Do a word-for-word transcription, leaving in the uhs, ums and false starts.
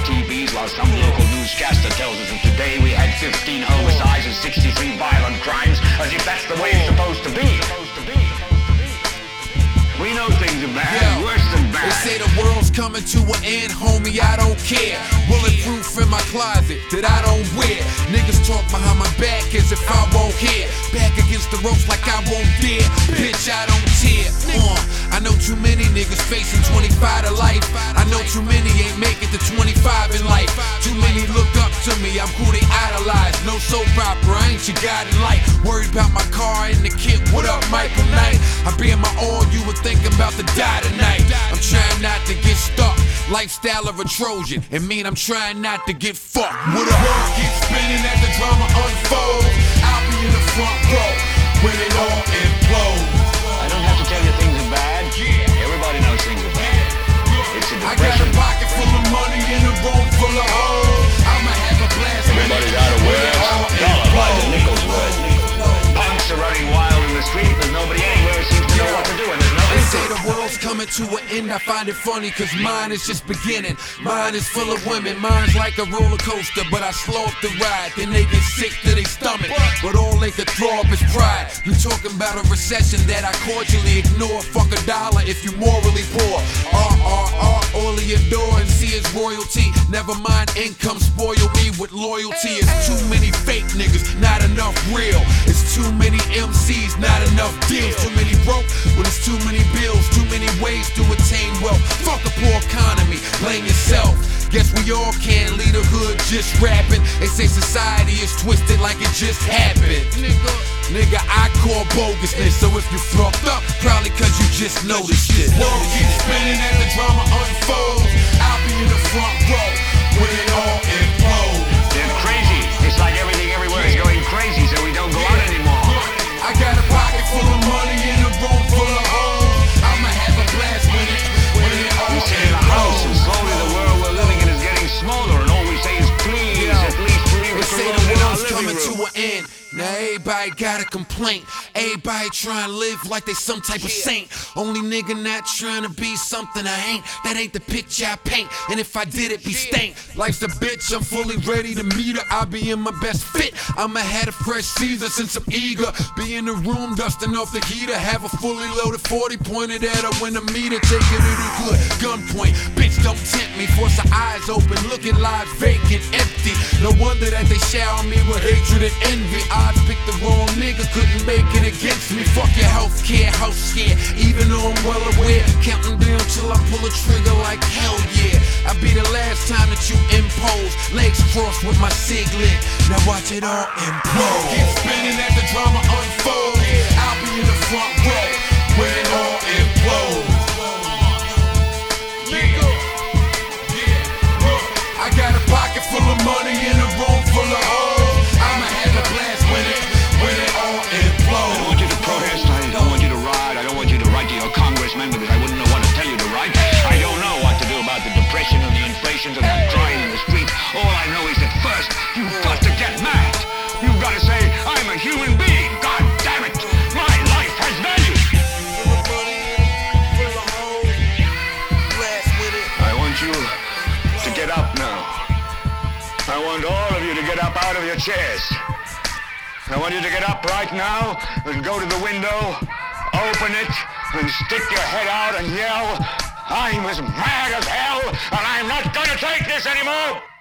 T Vs while some local newscaster tells us that today we had fifteen homicides and sixty-three violent crimes, as if that's the way it's supposed to be. We know things are bad, Yo, worse than bad. They say the world's coming to an end, homie, I don't care. Bulletproof in my closet that I don't wear. Niggas talk behind my back as if I won't hear. Back against the ropes like I won't dare. Bitch, I don't tear. Uh, I know too many niggas facing twenty-five to life. I know too many ain't make it to twenty-five in life. Too many look up to me, I'm who they idolize. No soap opera, I ain't your guiding light. Worried about my car and the kid, what up, Michael Knight? I be in my all, you would think about to die tonight. I'm trying not to get stuck, lifestyle of a Trojan. And mean I'm trying not to get fucked. What up? World keeps spinning as the drama unfolds. I'll be in the front row when it all implodes. I don't have to tell you things are bad. Everybody knows things are bad. It's a I got a depression. pocket full of money and a room full of hoes. I'ma have a blast when Everybody's it out of when words. it all Dollar buys a implodes. nickel's worth. Punks are running wild in the street. There's nobody anywhere who seems to know what to do, and there's They nothing say to do. the world's coming to an end, I find it funny cause mine is just beginning. Mine is full of women, mine's like a roller coaster, but I slow up the ride, then they get sick to their stomach. But all they can throw up is pride. You talking about a recession that I cordially ignore. Fuck a dollar if you morally poor. R R R, all of your door and see is royalty. Never mind income, spoil me with loyalty. It's too many fake niggas, not enough real. It's too many M Cs, not enough deals. Too many broke, well it's too many bills. Too many ways to attain wealth. Fuck a poor economy, blame yourself. Guess we all can't lead a hood just rapping. They say society is twisted like it just happened. Nigga, nigga, I call bogusness. So if you fucked up, probably cause you just noticed it. World keeps spinning as the drama unfolds. I'll be in the front row when it all implodes. They're crazy. It's like everything everywhere is going crazy, so we don't go out anymore. I got a pocket full of money and a room full of hoes. I'ma have a blast when it, when it all We sit in a house, and implodes. slowly the world we're living in is getting smaller, and all we say is please, at least leave They us say alone the in our world's living coming room. to an end. Now everybody got a complaint. Everybody trying to live like they some type of saint. Only nigga not trying to be something I ain't. That ain't the picture I paint. And if I did it, be stank. Life's a bitch, I'm fully ready to meet her. I'll be in my best fit. I'ma had a fresh Caesar since I'm eager. Be in the room, dusting off the heater. Have a fully loaded forty pointed at her when I meet her. Take it to the good gunpoint. Bitch, don't tempt me. Force her eyes open, looking live, vacant, empty. No wonder that they shower me with hatred and envy. Odds picked the wrong nigga, couldn't make it against me. Fuck your healthcare, house scare. Even though I'm well aware, counting down till I pull a trigger like hell yeah. I'll be the last time that you impose. Legs crossed with my cig lit. Now watch it all implode. Keep spinning as the drama unfolds. I'll be in the front row when it all implodes. Nigga, yeah, look, I got a pocket full of money and a room full of hoes. I'ma have a blast when it, when it all I don't implodes. want you to protest, I don't want you to riot, I don't want you to write to your congressman because I wouldn't know what to tell you to write. I don't know what to do about the depression and the inflation and the crying in the street. All I know is that first, you've got to get mad. You've got to say, I'm a human being, god damn it, my life has value. I want you to get up now. I want all of you to get up out of your chairs. I want you to get up right now and go to the window, open it, and stick your head out and yell, I'm as mad as hell, and I'm not gonna take this anymore!